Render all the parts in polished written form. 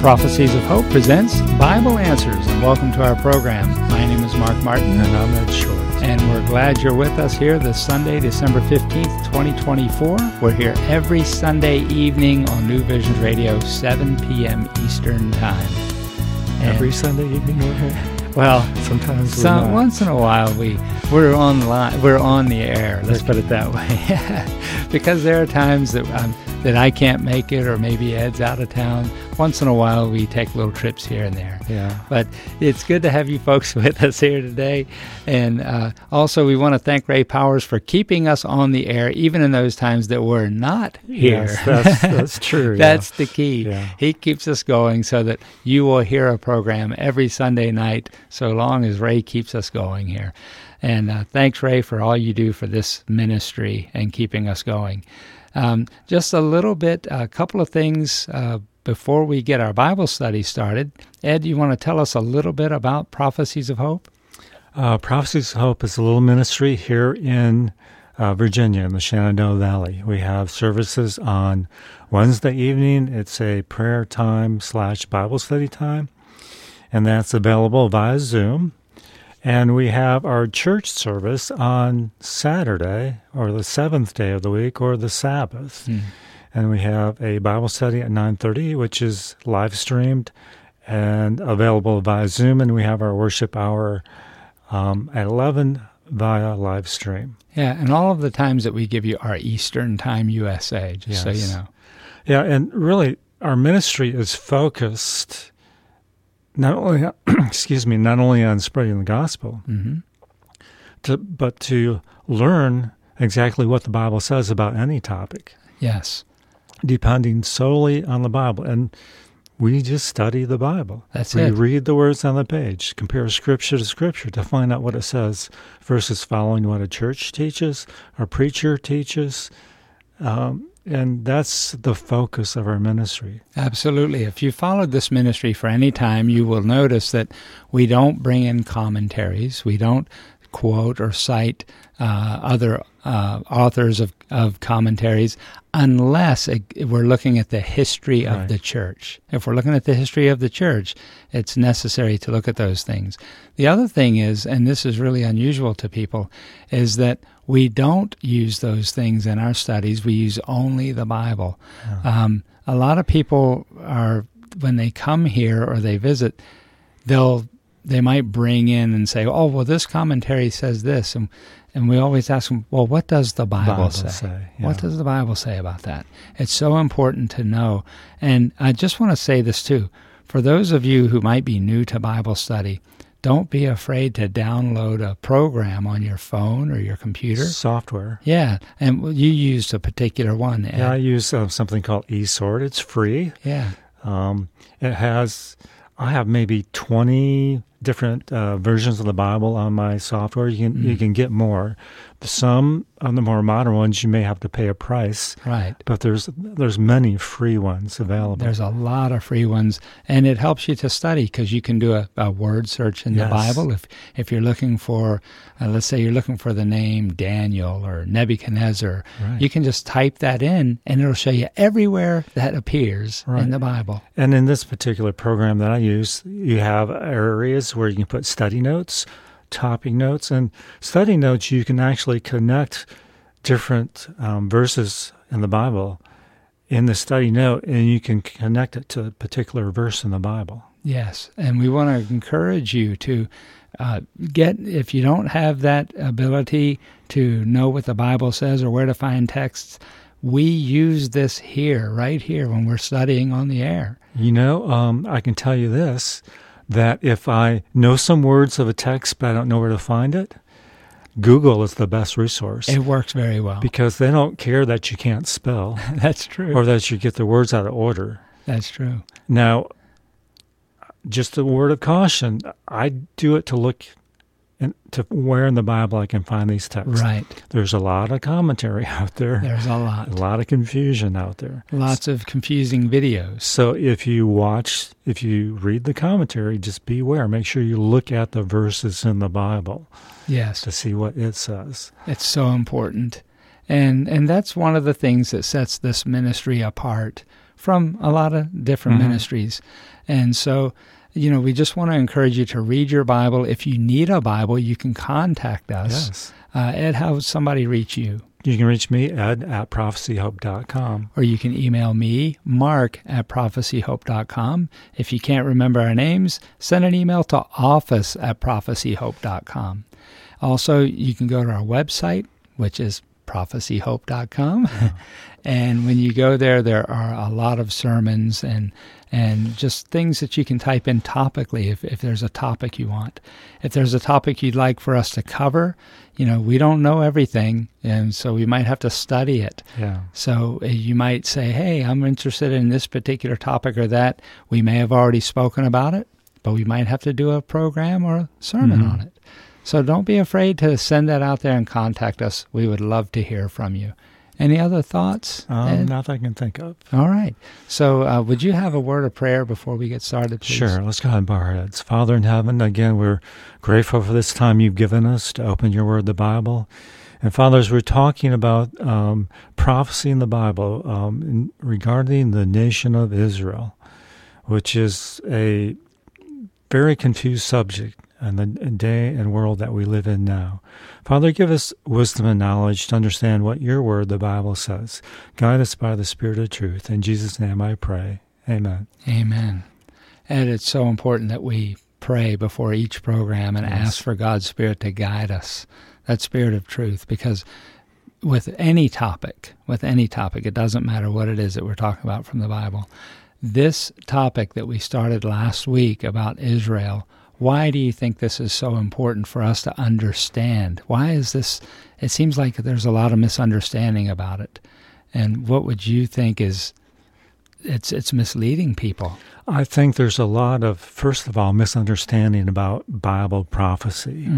Prophecies of Hope presents Bible Answers, and welcome to our program. My name is Mark Martin. And I'm Ed Short. And we're glad you're with us here this Sunday, December 15th, 2024. We're here every Sunday evening on New Visions Radio, 7 p.m. Eastern Time. Every Sunday evening we're here? Well, sometimes we're not. Once in a while we're on the air, let's put it that way. Because there are times that I can't make it, or maybe Ed's out of town. Once in a while we take little trips here and there. Yeah. But it's good to have you folks with us here today. And also we want to thank Ray Powers for keeping us on the air, even in those times that we're not here. Yes, that's true. That's the key. Yeah. He keeps us going so that you will hear a program every Sunday night, so long as Ray keeps us going here. And thanks, Ray, for all you do for this ministry and keeping us going. Just a couple of things before we get our Bible study started. Ed, you want to tell us a little bit about Prophecies of Hope? Prophecies of Hope is a little ministry here in Virginia, in the Shenandoah Valley. We have services on Wednesday evening. It's a prayer time / Bible study time, and that's available via Zoom. And we have our church service on Saturday, or the seventh day of the week, or the Sabbath. And we have a Bible study at 9:30, which is live streamed and available via Zoom. And we have our worship hour at 11 via live stream. Yeah, and all of the times that we give you are Eastern Time USA, just so you know. Yeah, and really, our ministry is focused not only on spreading the gospel, but to learn exactly what the Bible says about any topic. Yes. Depending solely on the Bible. And we just study the Bible. We read the words on the page, compare Scripture to Scripture to find out what it says versus following what a church teaches, or preacher teaches. And that's the focus of our ministry. Absolutely. If you followed this ministry for any time, you will notice that we don't bring in commentaries. We don't quote or cite other authors of commentaries unless we're looking at the history of the church. If we're looking at the history of the church, it's necessary to look at those things. The other thing is, and this is really unusual to people, is that we don't use those things in our studies. We use only the Bible. Yeah. A lot of people when they come here or they visit, they might bring in and say, oh, well, this commentary says this. And we always ask them, well, what does the Bible say? Yeah. What does the Bible say about that? It's so important to know. And I just want to say this, too. For those of you who might be new to Bible study, don't be afraid to download a program on your phone or your computer. Software. Yeah, and you used a particular one. Ed. Yeah, I use something called eSword. It's free. Yeah. I have maybe 20 different versions of the Bible on my software. You can get more. Some of the more modern ones you may have to pay a price. Right. But there's many free ones available. There's a lot of free ones, and it helps you to study because you can do a word search in the Bible. If you're looking for, let's say you're looking for the name Daniel or Nebuchadnezzar, you can just type that in, and it'll show you everywhere that appears in the Bible. And in this particular program that I use, you have areas where you can put study notes, topic notes, and study notes. You can actually connect different verses in the Bible in the study note, and you can connect it to a particular verse in the Bible. Yes, and we want to encourage you to if you don't have that ability to know what the Bible says or where to find texts, we use this right here when we're studying on the air. I can tell you this, that if I know some words of a text but I don't know where to find it, Google is the best resource. It works very well. Because they don't care that you can't spell. That's true. Or that you get the words out of order. That's true. Now, just a word of caution, I do it to look to where in the Bible I can find these texts. Right. There's a lot of commentary out there. There's a lot. A lot of confusion out there. Lots of confusing videos. So if you read the commentary, just beware. Make sure you look at the verses in the Bible. Yes. To see what it says. It's so important. And that's one of the things that sets this ministry apart from a lot of different ministries. And so, we just want to encourage you to read your Bible. If you need a Bible, you can contact us. Yes. Ed, how would somebody reach you? You can reach me, Ed, at prophecyhope.com. Or you can email me, Mark, at prophecyhope.com. If you can't remember our names, send an email to office@prophecyhope.com. Also, you can go to our website, which is prophecyhope.com. And when you go there, there are a lot of sermons and just things that you can type in topically if there's a topic you want. If there's a topic you'd like for us to cover, we don't know everything, and so we might have to study it. Yeah. So you might say, hey, I'm interested in this particular topic or that. We may have already spoken about it, but we might have to do a program or a sermon on it. So don't be afraid to send that out there and contact us. We would love to hear from you. Any other thoughts? Nothing I can think of. All right. So would you have a word of prayer before we get started, please? Sure. Let's go ahead and bow our heads. Father in heaven, again, we're grateful for this time you've given us to open your word, the Bible. And Father, as we're talking about prophecy in the Bible regarding the nation of Israel, which is a very confused subject in the day and world that we live in now. Father, give us wisdom and knowledge to understand what your word, the Bible, says. Guide us by the Spirit of truth. In Jesus' name I pray. Amen. Amen. And it's so important that we pray before each program and ask for God's Spirit to guide us, that Spirit of truth, because with any topic, it doesn't matter what it is that we're talking about from the Bible. This topic that we started last week about Israel, why do you think this is so important for us to understand? Why is this? It seems like there's a lot of misunderstanding about it. And what would you think is it's misleading people? I think there's a lot of, first of all, misunderstanding about Bible prophecy.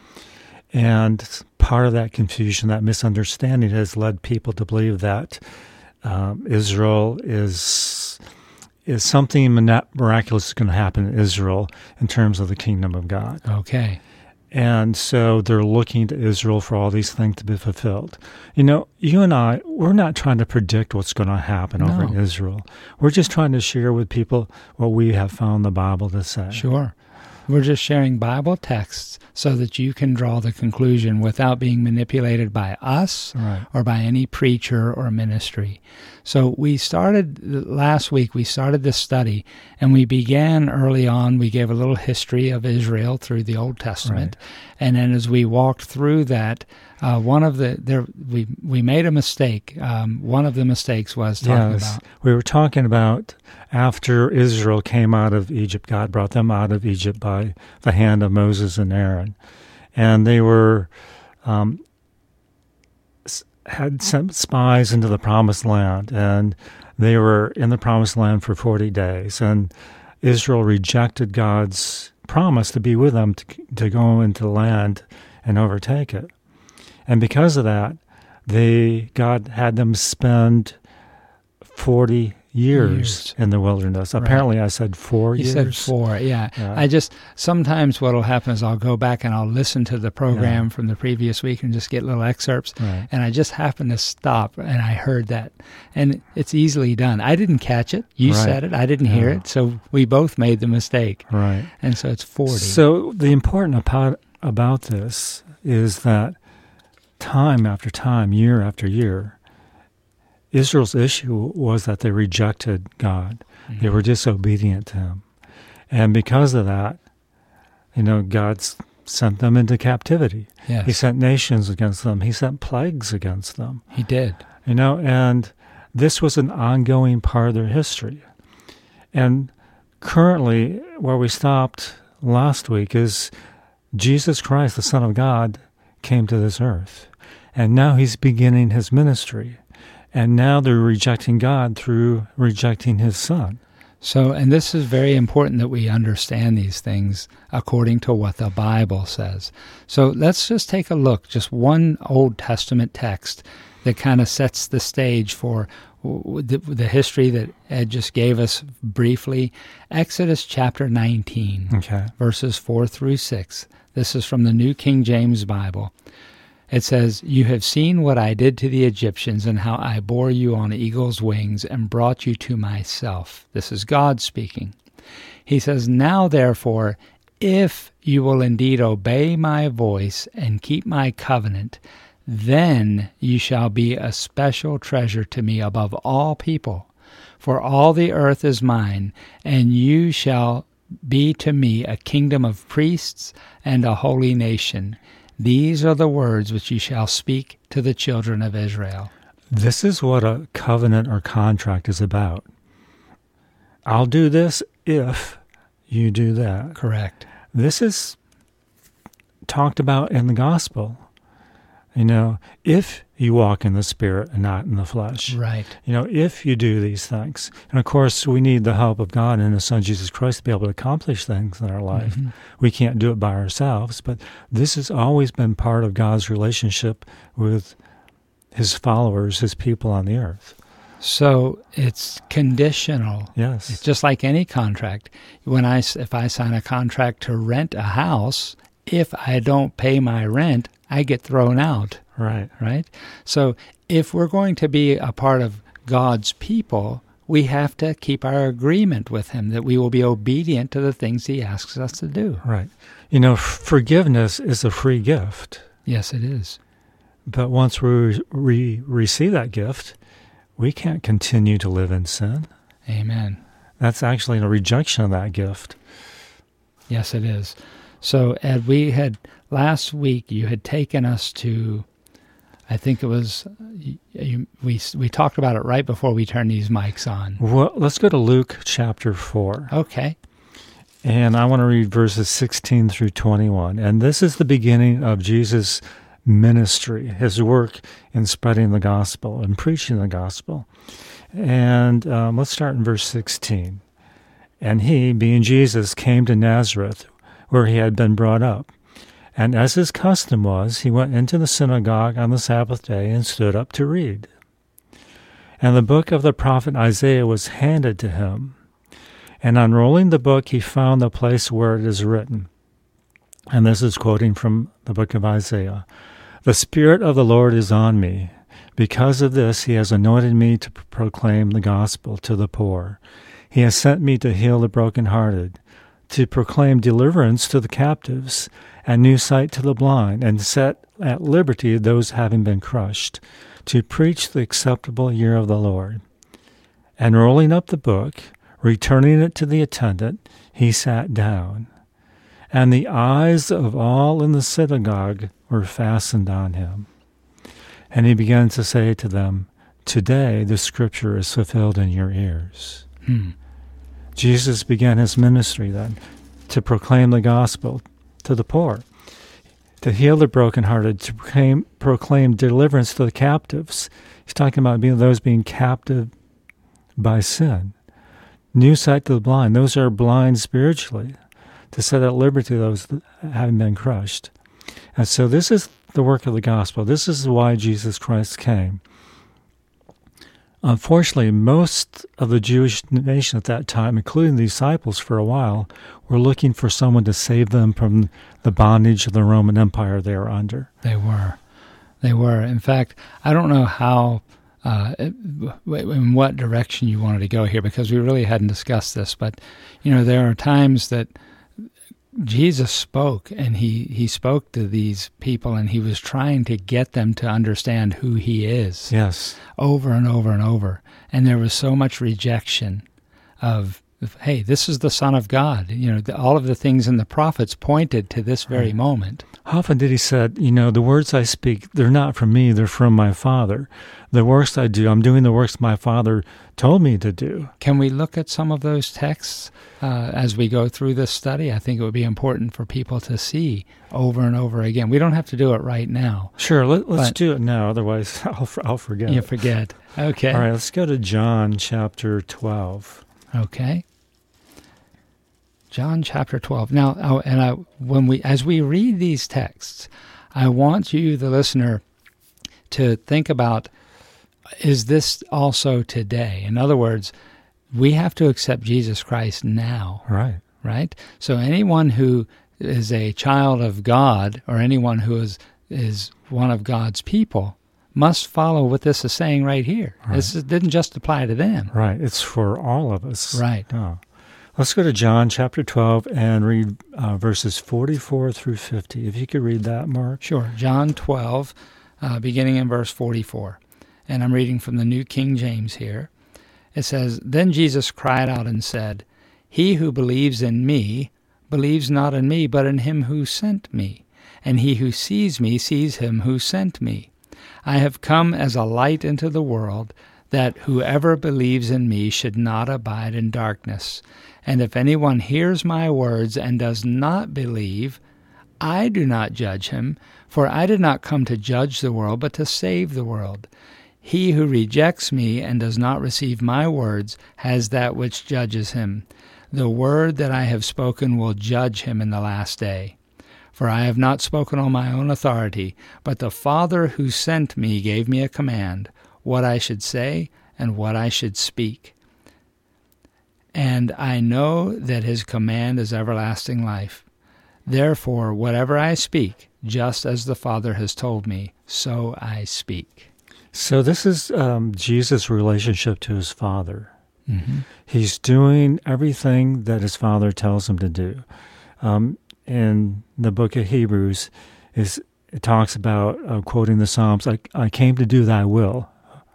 And part of that confusion, that misunderstanding has led people to believe that Israel is something miraculous is going to happen in Israel in terms of the kingdom of God. Okay. And so they're looking to Israel for all these things to be fulfilled. You and I, we're not trying to predict what's going to happen over in Israel. We're just trying to share with people what we have found the Bible to say. Sure. We're just sharing Bible texts so that you can draw the conclusion without being manipulated by us or by any preacher or ministry. So last week, we started this study, and we began early on. We gave a little history of Israel through the Old Testament. And then as we walked through that, we made a mistake. One of the mistakes was talking about... We were talking about after Israel came out of Egypt, God brought them out of Egypt by the hand of Moses and Aaron. And they were... had sent spies into the Promised Land, and they were in the Promised Land for 40 days. And Israel rejected God's promise to be with them to go into the land and overtake it. And because of that, God had them spend 40 years in the wilderness. Apparently I said 4 years. You said 4, yeah. Sometimes what will happen is I'll go back and I'll listen to the program from the previous week and just get little excerpts, and I just happen to stop and I heard that. And it's easily done. I didn't catch it. You said it. I didn't hear it. So we both made the mistake. Right. And so it's 40. So the important part about this is that time after time, year after year, Israel's issue was that they rejected God. They were disobedient to him. And because of that, God sent them into captivity. Yes. He sent nations against them. He sent plagues against them. He did. And this was an ongoing part of their history. And currently, where we stopped last week is Jesus Christ, the Son of God, came to this earth. And now he's beginning his ministry. And now they're rejecting God through rejecting his Son. So, and this is very important that we understand these things according to what the Bible says. So let's just take a look, just one Old Testament text that kind of sets the stage for the history that Ed just gave us briefly. Exodus chapter 19, verses 4 through 6. This is from the New King James Bible. It says, "You have seen what I did to the Egyptians and how I bore you on eagle's wings and brought you to myself." This is God speaking. He says, "Now therefore, if you will indeed obey my voice and keep my covenant, then you shall be a special treasure to me above all people. For all the earth is mine, and you shall be to me a kingdom of priests and a holy nation. These are the words which you shall speak to the children of Israel." This is what a covenant or contract is about. I'll do this if you do that. Correct. This is talked about in the gospel. If you walk in the Spirit and not in the flesh. Right. If you do these things. And of course, we need the help of God and His Son, Jesus Christ, to be able to accomplish things in our life. Mm-hmm. We can't do it by ourselves, but this has always been part of God's relationship with His followers, His people on the earth. So it's conditional. Yes. It's just like any contract. If I sign a contract to rent a house, if I don't pay my rent, I get thrown out. Right. Right? So if we're going to be a part of God's people, we have to keep our agreement with Him that we will be obedient to the things He asks us to do. Right. Forgiveness is a free gift. Yes, it is. But once we receive that gift, we can't continue to live in sin. Amen. That's actually a rejection of that gift. Yes, it is. So, Ed, last week you had taken us to, I think it was, we talked about it right before we turned these mics on. Well, let's go to Luke chapter 4. Okay. And I want to read verses 16 through 21. And this is the beginning of Jesus' ministry, his work in spreading the gospel and preaching the gospel. And let's start in verse 16. "And he, being Jesus, came to Nazareth, where he had been brought up. And as his custom was, he went into the synagogue on the Sabbath day and stood up to read. And the book of the prophet Isaiah was handed to him. And unrolling the book, he found the place where it is written." And this is quoting from the book of Isaiah. "The Spirit of the Lord is on me. Because of this, he has anointed me to proclaim the gospel to the poor. He has sent me to heal the brokenhearted, to proclaim deliverance to the captives, and new sight to the blind, and set at liberty those having been crushed, to preach the acceptable year of the Lord." And rolling up the book, returning it to the attendant, he sat down. And the eyes of all in the synagogue were fastened on him. And he began to say to them, "Today the scripture is fulfilled in your ears." Jesus began his ministry then to proclaim the gospel to the poor, to heal the brokenhearted, to proclaim deliverance to the captives. He's talking about those being captive by sin. New sight to the blind, those are blind spiritually, to set at liberty those that have been crushed. And so this is the work of the gospel. This is why Jesus Christ came. Unfortunately, most of the Jewish nation at that time, including the disciples for a while, were looking for someone to save them from the bondage of the Roman Empire they were under. They were. In fact, I don't know how, in what direction you wanted to go here, because we really hadn't discussed this, but, there are times that Jesus spoke, and he spoke to these people, and he was trying to get them to understand who he is. Yes. Over and over and over. And there was so much rejection of, hey, this is the Son of God. All of the things in the prophets pointed to this very moment. How often did he say, the words I speak, they're not from me, they're from my Father. The works I do, I'm doing the works my Father told me to do. Can we look at some of those texts as we go through this study? I think it would be important for people to see over and over again. We don't have to do it right now. Sure, let's do it now, otherwise I'll forget. You forget. Okay. All right, let's go to John chapter 12. Okay. John chapter 12. Now, as we read these texts, I want you, the listener, to think about, is this also today? In other words, we have to accept Jesus Christ now. Right. So anyone who is a child of God, or anyone who is is one of God's people must follow what this is saying right here. Right. This didn't just apply to them. Right. It's for all of us. Right. Oh. Let's go to John chapter 12 and read verses 44 through 50. If you could read that, Mark. Sure. John 12, beginning in verse 44. And I'm reading from the New King James here. It says, "Then Jesus cried out and said, 'He who believes in me believes not in me, but in him who sent me. And he who sees me sees him who sent me. I have come as a light into the world, that whoever believes in me should not abide in darkness. And if anyone hears my words and does not believe, I do not judge him, for I did not come to judge the world, but to save the world. He who rejects me and does not receive my words has that which judges him. The word that I have spoken will judge him in the last day. For I have not spoken on my own authority, but the Father who sent me gave me a command, what I should say and what I should speak. And I know that his command is everlasting life. Therefore, whatever I speak, just as the Father has told me, so I speak.'" So this is Jesus' relationship to his Father. Mm-hmm. He's doing everything that his Father tells him to do. In the book of Hebrews, it talks about, quoting the Psalms, I came to do thy will.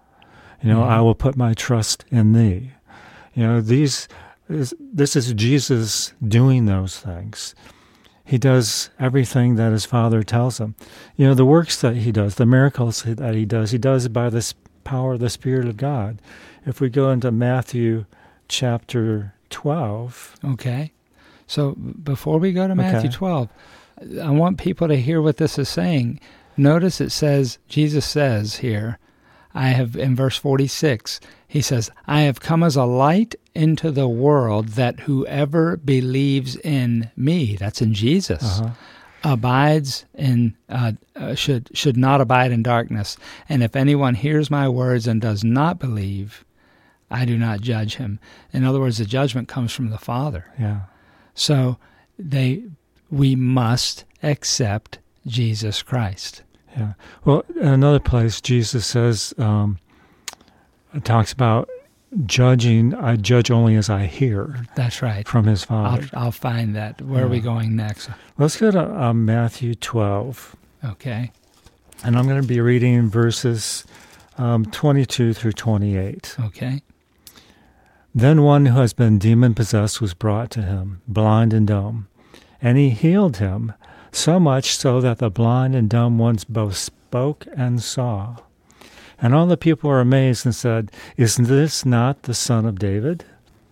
I will put my trust in thee. This is Jesus doing those things. He does everything that his Father tells him. The works that he does, the miracles that he does by the power of the Spirit of God. If we go into Matthew chapter 12. Okay. So before we go to Matthew 12, I want people to hear what this is saying. Notice it says, Jesus says here, in verse 46, he says, "I have come as a light into the world, that whoever believes in me," that's in Jesus, abides in, should not abide in darkness. "And if anyone hears my words and does not believe, I do not judge him." In other words, the judgment comes from the Father. Yeah. So we must accept Jesus Christ. Yeah. Well, in another place, Jesus says, it talks about judging. I judge only as I hear. That's right. From his Father. I'll find that. Where are we going next? Let's go to Matthew 12. Okay. And I'm going to be reading verses 22 through 28. Okay. "Then one who has been demon-possessed was brought to him, blind and dumb. And he healed him, so much so that the blind and dumb ones both spoke and saw. And all the people were amazed and said, 'Is this not the Son of David?'"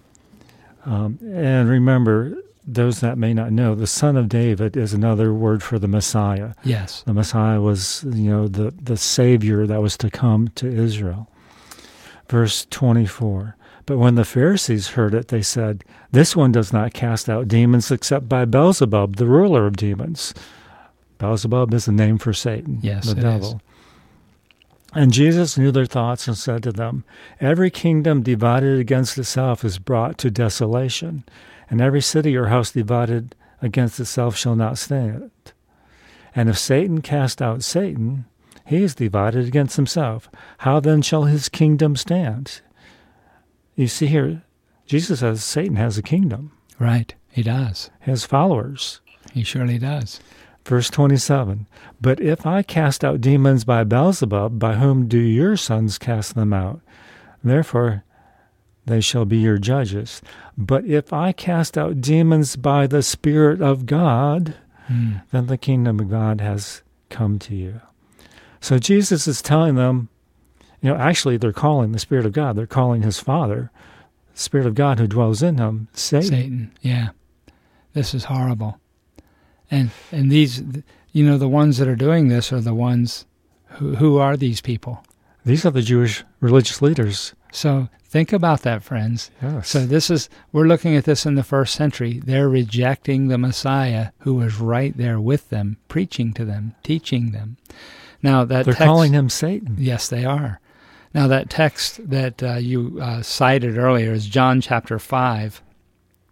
And remember, those that may not know, the Son of David is another word for the Messiah. Yes. The Messiah was, the Savior that was to come to Israel. Verse 24. "But when the Pharisees heard it, they said, 'This one does not cast out demons except by Beelzebub, the ruler of demons.'" Beelzebub is the name for Satan, yes, the devil. "And Jesus knew their thoughts and said to them, 'Every kingdom divided against itself is brought to desolation, and every city or house divided against itself shall not stand. And if Satan cast out Satan, he is divided against himself. How then shall his kingdom stand?'" You see here, Jesus says Satan has a kingdom. Right, he does. He has followers. He surely does. Verse 27, "But if I cast out demons by Beelzebub, by whom do your sons cast them out? Therefore they shall be your judges. But if I cast out demons by the Spirit of God, then the kingdom of God has come to you." So Jesus is telling them, actually they're calling the Spirit of God, they're calling his Father, the Spirit of God who dwells in him, Satan. Yeah. This is horrible. And these, the ones that are doing this are the ones who are these people? These are the Jewish religious leaders. So think about that, friends. Yes. So we're looking at this in the first century. They're rejecting the Messiah who was right there with them, preaching to them, teaching them. Now they're calling him Satan. Yes, they are. Now that text that you cited earlier is John chapter 5,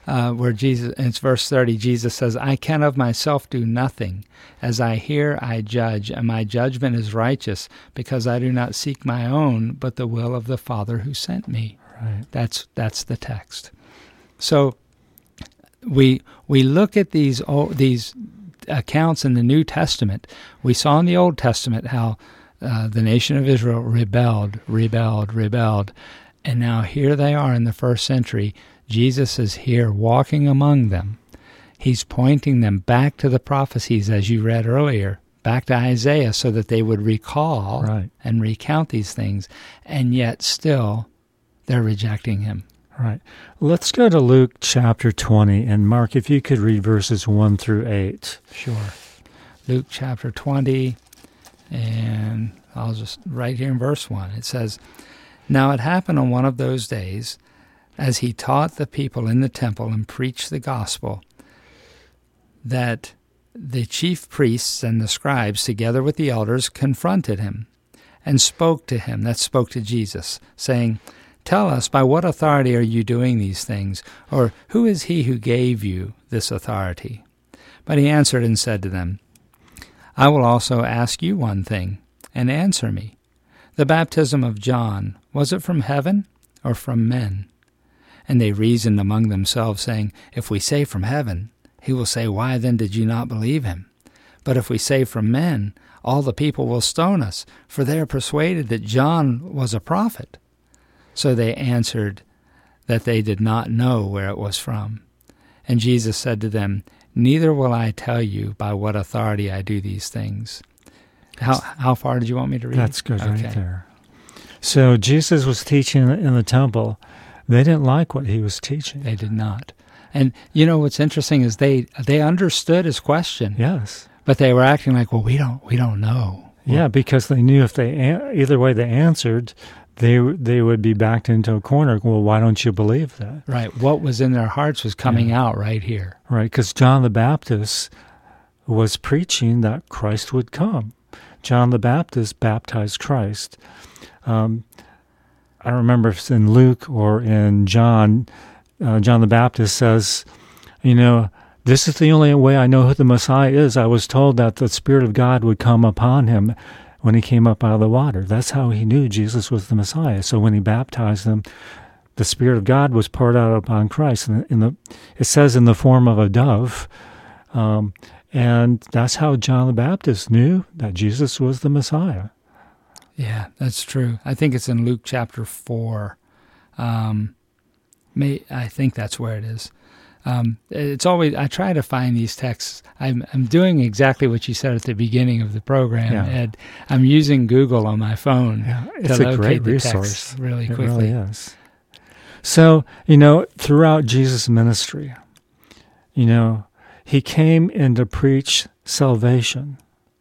where Jesus, and it's verse 30, Jesus says, I can of myself do nothing. As I hear, I judge, and my judgment is righteous, because I do not seek my own, but the will of the Father who sent me. Right. That's the text. So we look at these accounts in the New Testament. We saw in the Old Testament how the nation of Israel rebelled, and now here they are in the first century. Jesus is here walking among them. He's pointing them back to the prophecies, as you read earlier, back to Isaiah, so that they would recall and recount these things, and yet still they're rejecting him. Right. Let's go to Luke chapter 20, and Mark, if you could read verses 1 through 8. Sure. Luke chapter 20, and I'll just, right here in verse 1, it says, Now it happened on one of those days, as he taught the people in the temple and preached the gospel, that the chief priests and the scribes, together with the elders, confronted him and spoke to him, that spoke to Jesus, saying, Tell us, by what authority are you doing these things? Or who is he who gave you this authority? But he answered and said to them, I will also ask you one thing, and answer me. The baptism of John, was it from heaven or from men? And they reasoned among themselves, saying, If we say from heaven, he will say, Why then did you not believe him? But if we say from men, all the people will stone us, for they are persuaded that John was a prophet. So they answered that they did not know where it was from. And Jesus said to them, Neither will I tell you by what authority I do these things. How far did you want me to read? That's good, okay. Right there. So Jesus was teaching in the temple. They didn't like what he was teaching. They did not. And you know what's interesting is they understood his question. Yes. But they were acting like, well, we don't know. Yeah, because they knew if either way they answered, they would be backed into a corner. Well, why don't you believe that? Right. What was in their hearts was coming out right here. Right, because John the Baptist was preaching that Christ would come. John the Baptist baptized Christ. I don't remember if it's in Luke or in John. John the Baptist says, this is the only way I know who the Messiah is. I was told that the Spirit of God would come upon him when he came up out of the water. That's how he knew Jesus was the Messiah. So when he baptized them, the Spirit of God was poured out upon Christ. And it says in the form of a dove. And that's how John the Baptist knew that Jesus was the Messiah. Yeah, that's true. I think it's in Luke chapter 4. I think that's where it is. It's always, I try to find these texts. I'm doing exactly what you said at the beginning of the program, Ed. I'm using Google on my phone to locate the text really quickly. It really is. So, throughout Jesus' ministry, he came in to preach salvation,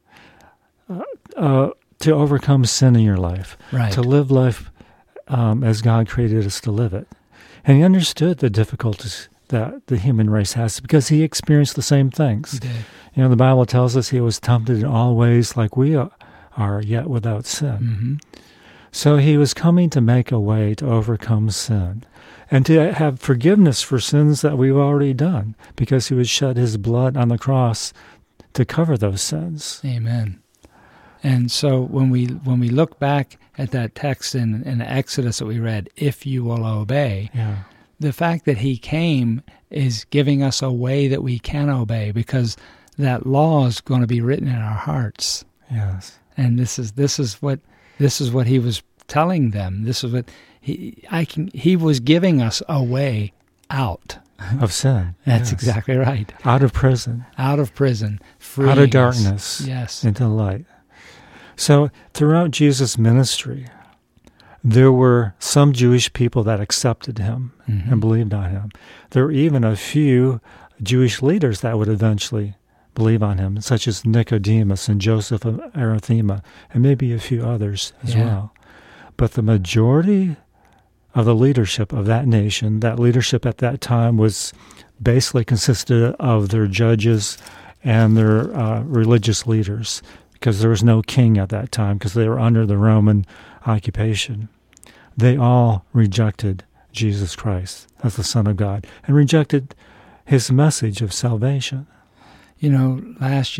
to overcome sin in your life, to live life as God created us to live it. And he understood the difficulties that the human race has because he experienced the same things. He did. The Bible tells us he was tempted in all ways like we are, yet without sin. Mm-hmm. So he was coming to make a way to overcome sin and to have forgiveness for sins that we've already done because he would shed his blood on the cross to cover those sins. Amen. And so when we look back at that text in Exodus that we read, if you will obey, the fact that he came is giving us a way that we can obey because that law is going to be written in our hearts. Yes. And this is what he was telling them. This is what he was giving us a way out of sin. That's exactly right. Out of prison. Freeing out of darkness. Yes. Into light. So throughout Jesus' ministry, there were some Jewish people that accepted him and believed on him. There were even a few Jewish leaders that would eventually believe on him, such as Nicodemus and Joseph of Arimathea, and maybe a few others as well. But the majority of the leadership of that nation, that leadership at that time was basically consisted of their judges and their religious leaders, because there was no king at that time, because they were under the Roman occupation. They all rejected Jesus Christ as the Son of God and rejected his message of salvation. You know, last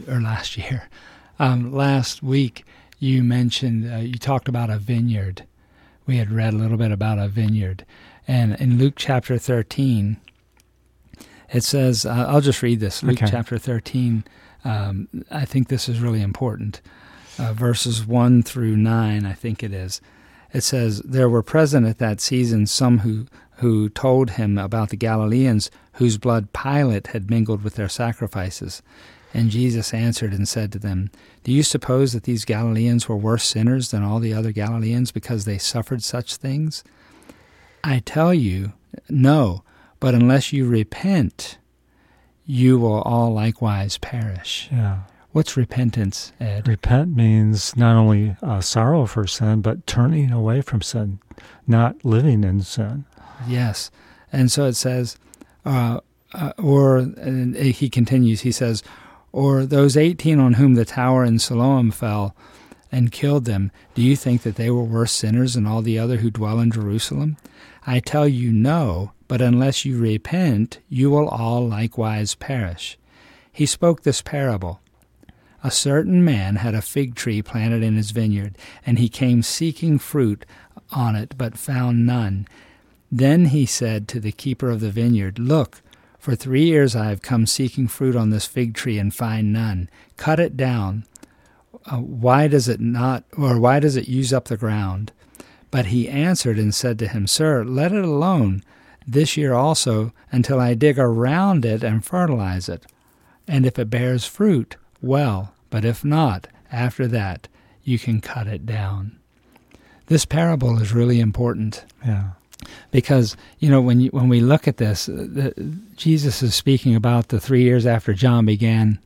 week you mentioned, you talked about a vineyard. We had read a little bit about a vineyard. And in Luke chapter 13, it says, I'll just read this. Luke chapter 13, I think this is really important. Verses 1 through 9, I think it is. It says, "There were present at that season some who told him about the Galileans whose blood Pilate had mingled with their sacrifices. And Jesus answered and said to them, 'Do you suppose that these Galileans were worse sinners than all the other Galileans because they suffered such things? I tell you, no, but unless you repent, you will all likewise perish.'" Yeah. What's repentance, Ed? Repent means not only sorrow for sin, but turning away from sin, not living in sin. Yes. And so it says, and he continues, he says, "Or those 18 on whom the tower in Siloam fell and killed them, do you think that they were worse sinners than all the other who dwell in Jerusalem? I tell you, no, but unless you repent, you will all likewise perish." He spoke this parable. "A certain man had a fig tree planted in his vineyard, and he came seeking fruit on it, but found none. Then he said to the keeper of the vineyard, 'Look, for 3 years I have come seeking fruit on this fig tree and find none. Cut it down. Why does it use up the ground?' But he answered and said to him, 'Sir, let it alone this year also, until I dig around it and fertilize it. And if it bears fruit, well, but if not, after that, you can cut it down.'" This parable is really important. Yeah. Because, you know, when we look at this, Jesus is speaking about the 3 years after John began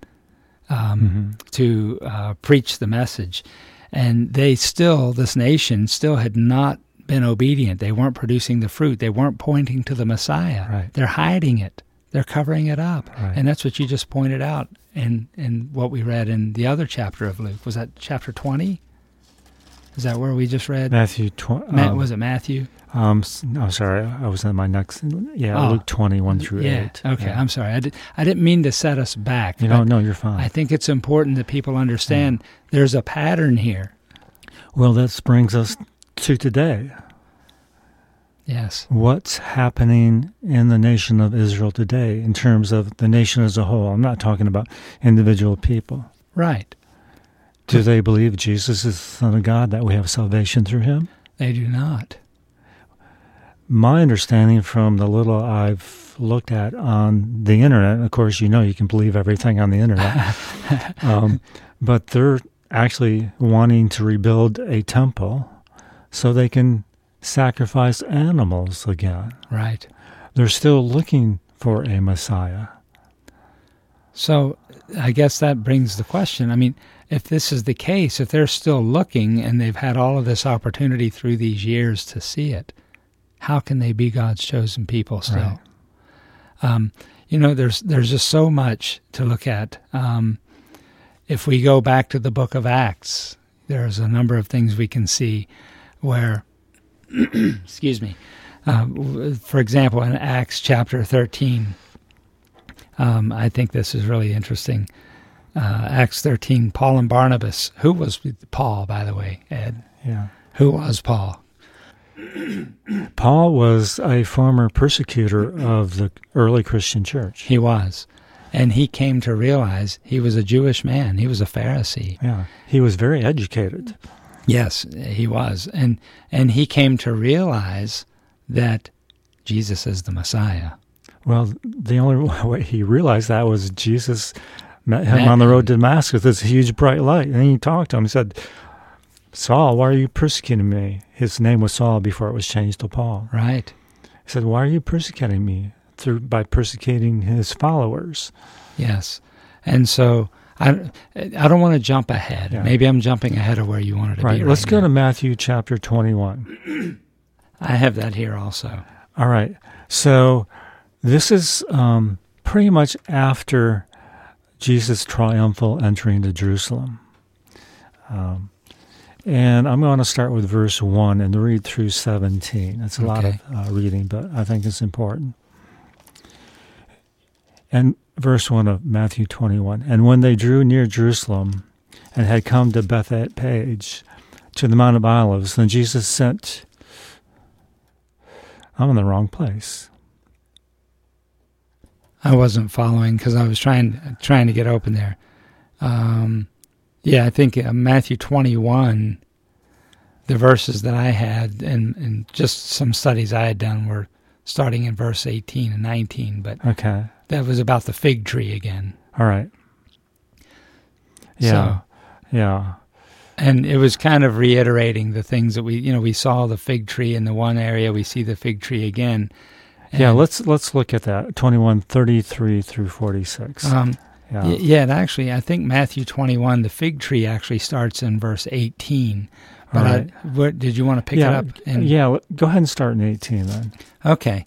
to preach the message. And this nation still had not been obedient. They weren't producing the fruit. They weren't pointing to the Messiah. Right. They're hiding it. They're covering it up. Right. And that's what you just pointed out in what we read in the other chapter of Luke. Was that chapter 20? Is that where we just read? Matthew 20. Was it Matthew? No, sorry, I was in my next. Yeah, Luke 21 through 8. Okay, yeah. I'm sorry. I didn't mean to set us back. No, you're fine. I think it's important that people understand there's a pattern here. Well, this brings us to today. Yes. What's happening in the nation of Israel today in terms of the nation as a whole? I'm not talking about individual people. Right. Do they believe Jesus is the Son of God, that we have salvation through him? They do not. My understanding from the little I've looked at on the internet, and of course, you can believe everything on the internet, but they're actually wanting to rebuild a temple so they can sacrifice animals again. Right. They're still looking for a Messiah. So I guess that brings the question. I mean, if this is the case, if they're still looking and they've had all of this opportunity through these years to see it, how can they be God's chosen people still? Right. There's just so much to look at. If we go back to the book of Acts, there's a number of things we can see where, excuse me, for example, in Acts chapter 13, I think this is really interesting. Acts 13, Paul and Barnabas. Who was Paul, by the way, Ed? Yeah. Who was Paul? Paul was a former persecutor of the early Christian church. He was. And he came to realize he was a Jewish man. He was a Pharisee. Yeah. He was very educated. Yes, he was. And he came to realize that Jesus is the Messiah. Well, the only way he realized that was Jesus met him on the road to Damascus, this huge bright light. And he talked to him. He said, "Saul, why are you persecuting me?" His name was Saul before it was changed to Paul. Right. He said, "Why are you persecuting me?" By persecuting his followers. Yes. And so I don't want to jump ahead. Yeah. Maybe I'm jumping ahead of where you wanted to be. Let's go to Matthew chapter 21. I have that here also. All right. So this is pretty much after Jesus' triumphal entry into Jerusalem. And I'm going to start with verse 1 and read through 17. It's a lot of reading, but I think it's important. And verse 1 of Matthew 21. And when they drew near Jerusalem and had come to Bethphage, to the Mount of Olives, then Jesus sent... I'm in the wrong place. I wasn't following because I was trying to get open there. I think Matthew 21, the verses that I had, and just some studies I had done were starting in verse 18 and 19, but that was about the fig tree again. All right. Yeah. And it was kind of reiterating the things that we saw the fig tree in the one area, we see the fig tree again. And let's look at that, 21:33 through 46. Actually, I think Matthew 21, the fig tree actually starts in verse 18. But did you want to pick it up? Go ahead and start in 18 then. Okay.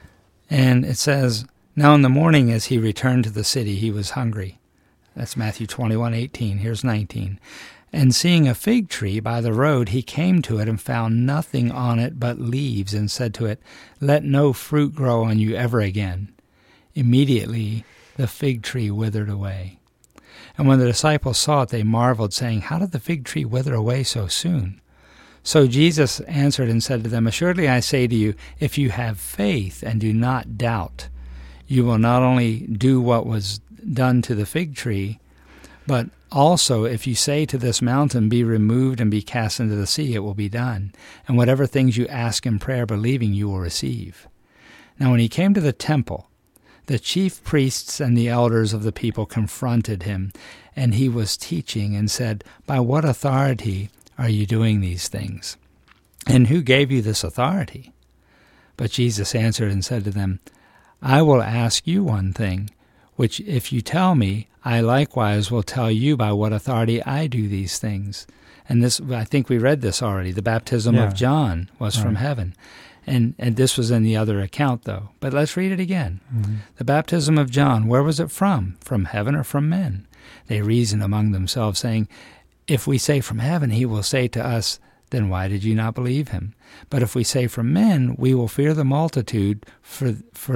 And it says, now in the morning as he returned to the city, he was hungry. That's Matthew 21:18. Here's 19. And seeing a fig tree by the road, he came to it and found nothing on it but leaves, and said to it, let no fruit grow on you ever again. Immediately the fig tree withered away. And when the disciples saw it, they marveled, saying, how did the fig tree wither away so soon? So Jesus answered and said to them, assuredly I say to you, if you have faith and do not doubt, you will not only do what was done to the fig tree, but also if you say to this mountain, be removed and be cast into the sea, it will be done. And whatever things you ask in prayer, believing, you will receive. Now when he came to the temple, the chief priests and the elders of the people confronted him, and he was teaching and said, by what authority are you doing these things? And who gave you this authority? But Jesus answered and said to them, I will ask you one thing, which if you tell me, I likewise will tell you by what authority I do these things. And this, I think we read this already. The baptism of John was from heaven. And this was in the other account, though. But let's read it again. Mm-hmm. The baptism of John, where was it from? From heaven or from men? They reasoned among themselves, saying, if we say from heaven, he will say to us, then why did you not believe him? But if we say from men, we will fear the multitude, for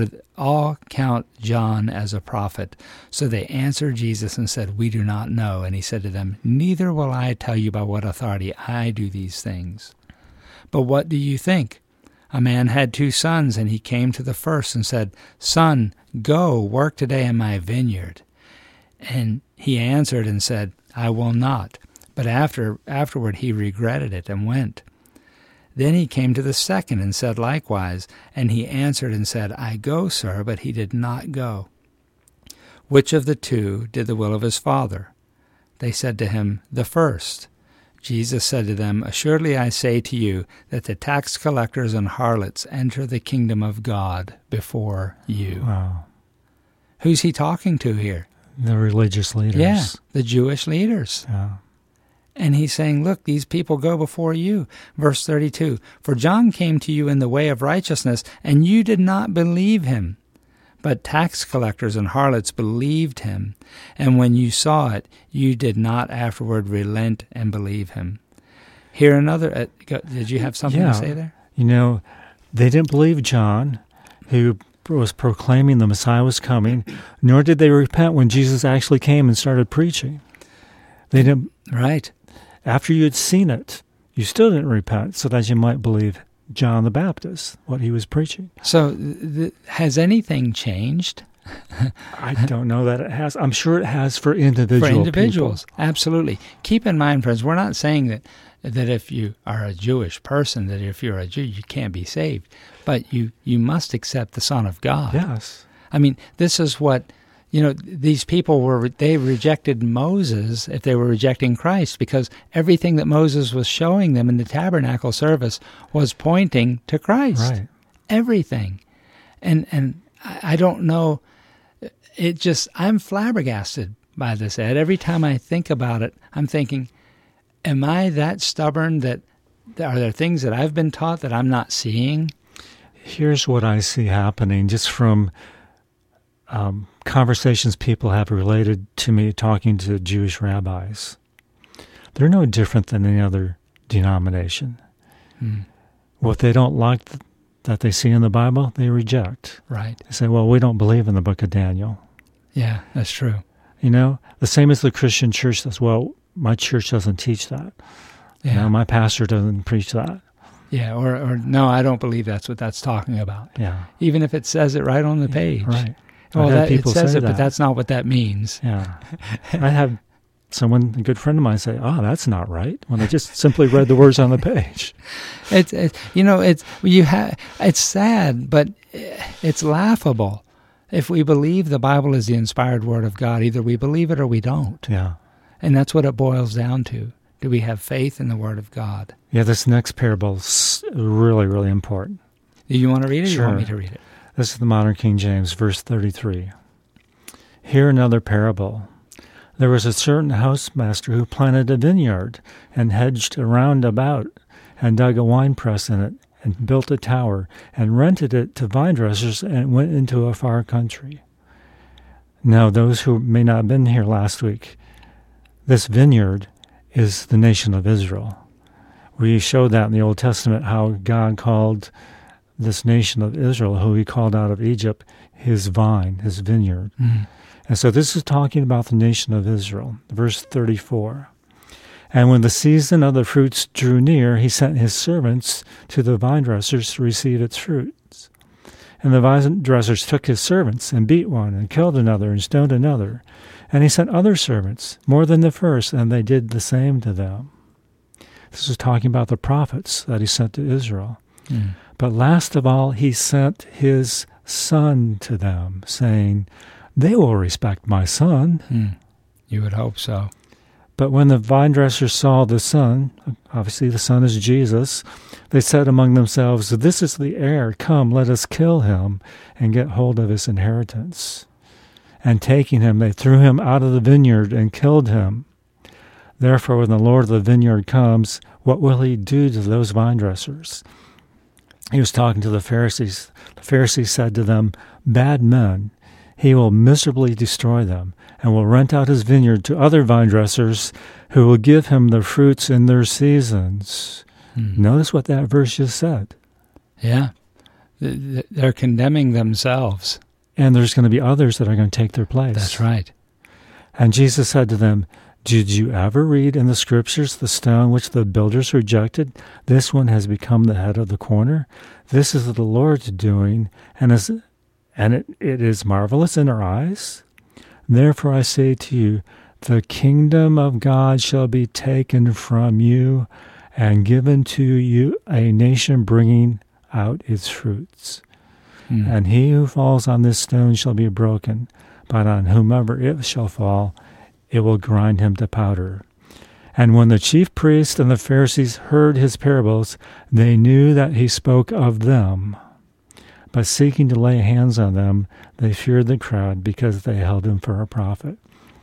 all count John as a prophet. So they answered Jesus and said, we do not know. And he said to them, neither will I tell you by what authority I do these things. But what do you think? A man had 2 sons, and he came to the first and said, son, go, work today in my vineyard. And he answered and said, I will not. But afterward he regretted it and went. Then he came to the second and said likewise, and he answered and said, I go, sir, but he did not go. Which of the 2 did the will of his father? They said to him, the first. Jesus said to them, assuredly I say to you, that the tax collectors and harlots enter the kingdom of God before you. Wow. Who's he talking to here? The religious leaders. Yeah, the Jewish leaders. Yeah. And he's saying, look, these people go before you. Verse 32, for John came to you in the way of righteousness, and you did not believe him. But tax collectors and harlots believed him. And when you saw it, you did not afterward relent and believe him. Here another, did you have something to say there? They didn't believe John, who was proclaiming the Messiah was coming, nor did they repent when Jesus actually came and started preaching. They didn't. Right. After you had seen it, you still didn't repent so that you might believe John the Baptist, what he was preaching. So has anything changed? I don't know that it has. I'm sure it has for individuals. People. Absolutely. Keep in mind, friends, we're not saying that if you are a Jewish person, that if you're a Jew, you can't be saved. But you must accept the Son of God. Yes. I mean, this is what... these people they rejected Moses if they were rejecting Christ, because everything that Moses was showing them in the tabernacle service was pointing to Christ. Right. Everything. And I don't know, I'm flabbergasted by this, Ed. Every time I think about it, I'm thinking, am I that stubborn that are there things that I've been taught that I'm not seeing? Here's what I see happening just from conversations people have related to me talking to Jewish rabbis. They're no different than any other denomination. What they don't like that they see in the Bible, they reject. Right. They say, well, we don't believe in the book of Daniel. Yeah, that's true. You know, the same as the Christian church says, well, my church doesn't teach that. Yeah. You know, my pastor doesn't preach that. Yeah, or no, I don't believe that's what that's talking about. Yeah. Even if it says it right on the page. Right. Well, it says it, that. but that's not what that means. Yeah. I have someone, a good friend of mine, say, "Oh, that's not right," when I just simply read the words on the page. It's sad, but it's laughable. If we believe the Bible is the inspired Word of God, either we believe it or we don't. Yeah. And that's what it boils down to. Do we have faith in the Word of God? Yeah, this next parable is really, really important. Do you want to read it or Sure. you want me to read it? This is the Modern King James, verse 33. Hear another parable. There was a certain housemaster who planted a vineyard and hedged around about and dug a winepress in it and built a tower and rented it to vine dressers and went into a far country. Now, those who may not have been here last week, this vineyard is the nation of Israel. We showed that in the Old Testament, how God called this nation of Israel, who he called out of Egypt, his vine, his vineyard. And so this is talking about the nation of Israel. Verse 34. And when the season of the fruits drew near, he sent his servants to the vine dressers to receive its fruits. And the vine dressers took his servants and beat one and killed another and stoned another. And he sent other servants, more than the first, and they did the same to them. This is talking about the prophets that he sent to Israel. But last of all, he sent his son to them, saying, they will respect my son. You would hope so. But when the vine dressers saw the son, obviously the son is Jesus, they said among themselves, this is the heir. Come, let us kill him and get hold of his inheritance. And taking him, they threw him out of the vineyard and killed him. Therefore, when the Lord of the vineyard comes, what will he do to those vine dressers? He was talking to the Pharisees. The Pharisees said to them, bad men. He will miserably destroy them and will rent out his vineyard to other vine dressers who will give him the fruits in their seasons. Notice what that verse just said. Yeah. They're condemning themselves. And there's going to be others that are going to take their place. That's right. And Jesus said to them, did you ever read in the scriptures the stone which the builders rejected? This one has become the head of the corner. This is the Lord's doing, and it is marvelous in our eyes. Therefore I say to you, the kingdom of God shall be taken from you and given to you a nation bringing out its fruits. And he who falls on this stone shall be broken, but on whomever it shall fall, it will grind him to powder. And when the chief priests and the Pharisees heard his parables, they knew that he spoke of them. But seeking to lay hands on them, they feared the crowd because they held him for a prophet.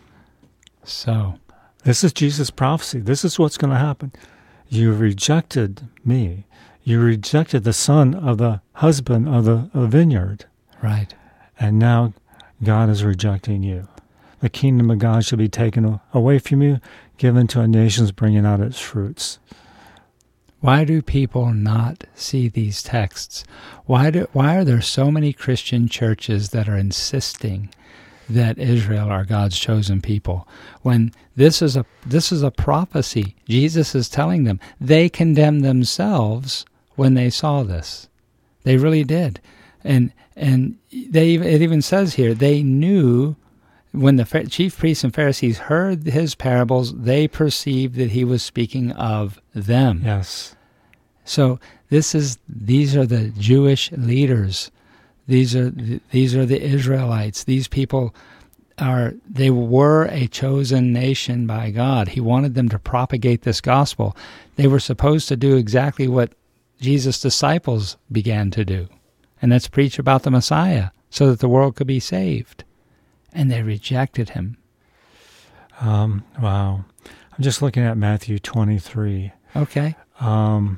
So, this is Jesus' prophecy. This is what's going to happen. You rejected me. You rejected the son of the husband of the vineyard. Right. And now God is rejecting you. The kingdom of God shall be taken away from you, given to a nation bringing out its fruits. Why do people not see these texts? Why are there so many Christian churches that are insisting that Israel are God's chosen people, when this is a prophecy? Jesus is telling them. They condemned themselves when they saw this. They really did. And it even says here, they knew. When the chief priests and Pharisees heard his parables, they perceived that he was speaking of them. Yes. So these are the Jewish leaders. These are the Israelites. These people they were a chosen nation by God. He wanted them to propagate this gospel. They were supposed to do exactly what Jesus' disciples began to do, and that's preach about the Messiah so that the world could be saved. And they rejected him. Wow. I'm just looking at Matthew 23. Okay. The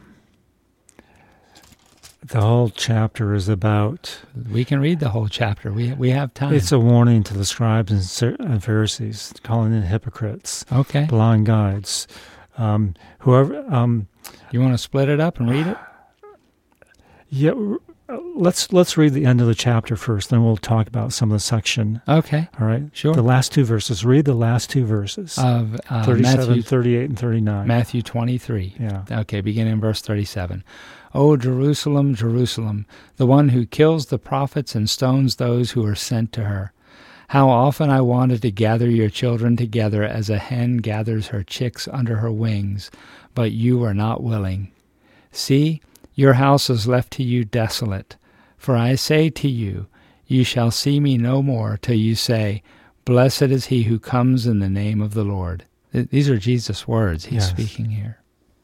whole chapter is about... We can read the whole chapter. We have time. It's a warning to the scribes and Pharisees, calling them hypocrites, okay, blind guides. Whoever, You want to split it up and read it? yeah, let's read the end of the chapter first, then we'll talk about some of the section. Okay. All right? Sure. The last two verses. Read the last two verses. Of 37, Matthew, 38, and 39. Matthew 23. Yeah. Okay, beginning in verse 37. O Jerusalem, Jerusalem, the one who kills the prophets and stones those who are sent to her. How often I wanted to gather your children together as a hen gathers her chicks under her wings, but you are not willing. See, your house is left to you desolate. For I say to you, you shall see me no more till you say, Blessed is he who comes in the name of the Lord. These are Jesus' words he's speaking here.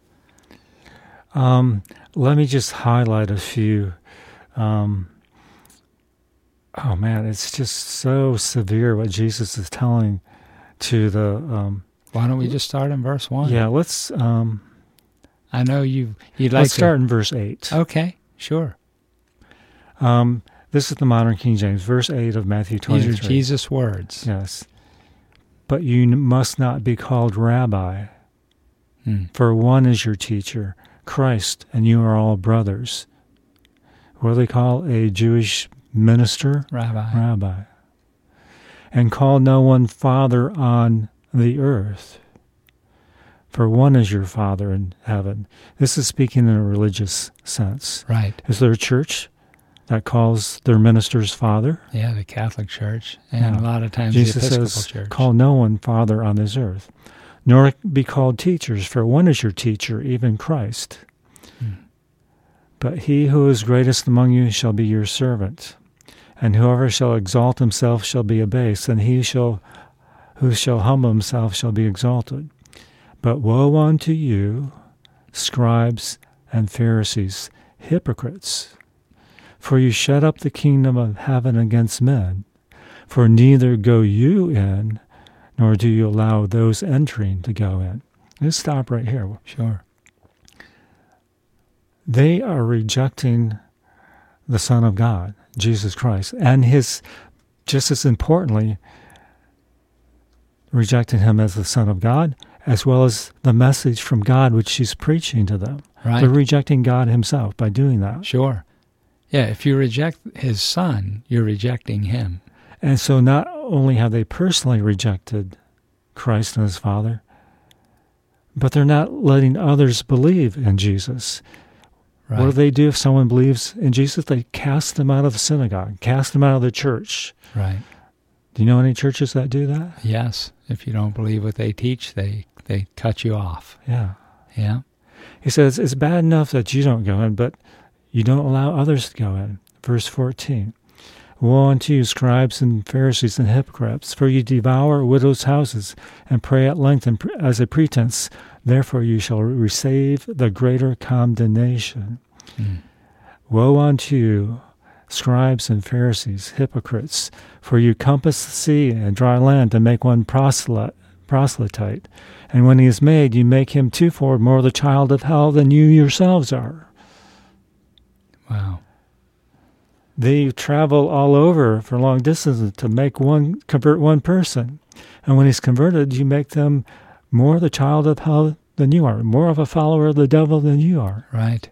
Let me just highlight a few. Oh man, it's just so severe what Jesus is telling to the. Why don't we just start in verse 1? Yeah, let's. I know you'd like Let's to start in verse 8. Okay, sure. This is the modern King James, verse 8 of Matthew 23. These are Jesus' words. Yes. But you must not be called rabbi, for one is your teacher, Christ, and you are all brothers. What do they call a Jewish minister? Rabbi. And call no one father on the earth, for one is your Father in heaven. This is speaking in a religious sense. Right. Is there a church that calls their ministers Father? Yeah, the Catholic Church, and a lot of times Jesus the Episcopal says, Church. call no one Father on this earth, nor be called teachers, for one is your teacher, even Christ. But he who is greatest among you shall be your servant, and whoever shall exalt himself shall be abased, and who shall humble himself shall be exalted. But woe unto you, scribes and Pharisees, hypocrites! For you shut up the kingdom of heaven against men. For neither go you in, nor do you allow those entering to go in. Let's stop right here. Sure. They are rejecting the Son of God, Jesus Christ, and just as importantly, rejecting him as the Son of God, as well as the message from God which he's preaching to them. Right. They're rejecting God himself by doing that. Sure. Yeah, if you reject his Son, you're rejecting him. And so not only have they personally rejected Christ and his Father, but they're not letting others believe in Jesus. Right. What do they do if someone believes in Jesus? They cast them out of the synagogue, cast them out of the church. Right. Do you know any churches that do that? Yes. If you don't believe what they teach, they cut you off. Yeah. Yeah. He says, it's bad enough that you don't go in, but you don't allow others to go in. Verse 14. Woe unto you, scribes and Pharisees and hypocrites, for you devour widows' houses, and pray at length as a pretense. Therefore you shall receive the greater condemnation. Woe unto you, scribes and Pharisees, hypocrites, for you compass the sea and dry land to make one proselyte. And when he is made, you make him twofold more the child of hell than you yourselves are. Wow. They travel all over for long distances to convert one person. And when he's converted, you make them more the child of hell than you are, more of a follower of the devil than you are. Right.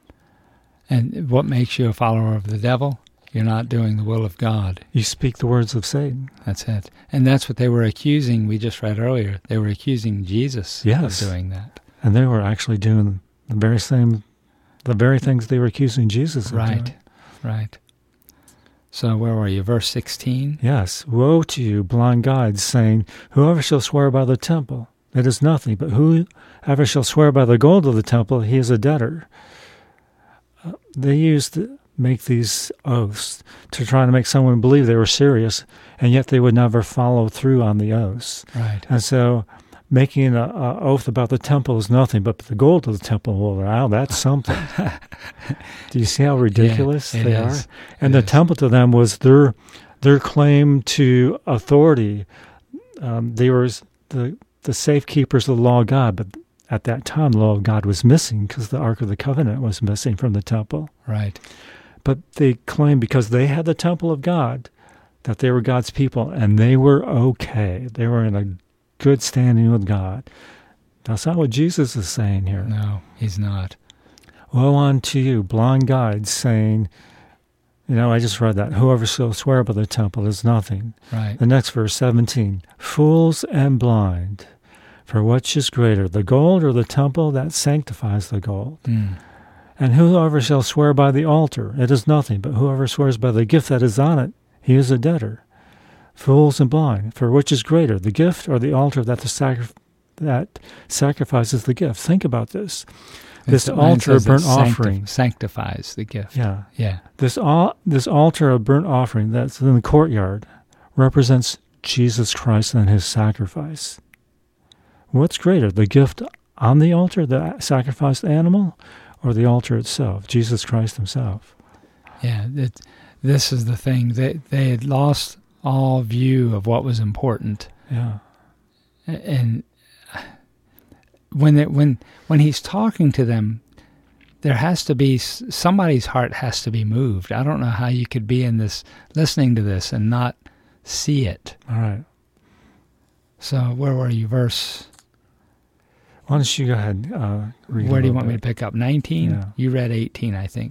And what makes you a follower of the devil? You're not doing the will of God. You speak the words of Satan. That's it. And that's what they were accusing, we just read earlier. They were accusing Jesus of doing that. And they were actually doing the very things they were accusing Jesus of doing. Right. So where were you? Verse 16? Yes. Woe to you, blind guides, saying, whoever shall swear by the temple, it is nothing, but whoever shall swear by the gold of the temple, he is a debtor. They used to make these oaths to try to make someone believe they were serious, and yet they would never follow through on the oaths. Right. And so making an oath about the temple is nothing, but the gold of the temple, well, wow, that's something. Do you see how ridiculous they are? And the temple to them was their claim to authority. They were the safekeepers of the law of God, but at that time, the law of God was missing because the Ark of the Covenant was missing from the temple. Right. But they claimed because they had the temple of God that they were God's people, and they were okay. They were in a good standing with God. That's not what Jesus is saying here. No, he's not. Woe unto you, blind guides, saying, I just read that, whoever shall swear by the temple is nothing. Right. The next verse, 17, fools and blind, for which is greater, the gold or the temple that sanctifies the gold? And whoever shall swear by the altar, it is nothing, but whoever swears by the gift that is on it, he is a debtor. Fools and blind, for which is greater, the gift or the altar that sacrifices the gift? Think about this. This altar of burnt offering sanctifies the gift. Yeah. Yeah. This altar of burnt offering that's in the courtyard represents Jesus Christ and his sacrifice. What's greater, the gift on the altar, the sacrificed animal, or the altar itself, Jesus Christ himself? Yeah, this is the thing. They had lost all view of what was important. Yeah. And when he's talking to them, there has to be, somebody's heart has to be moved. I don't know how you could be in this, listening to this and not see it. All right. So where were you? Verse... Why don't you go ahead read Where do you want me to pick up? 19? Yeah. You read 18, I think.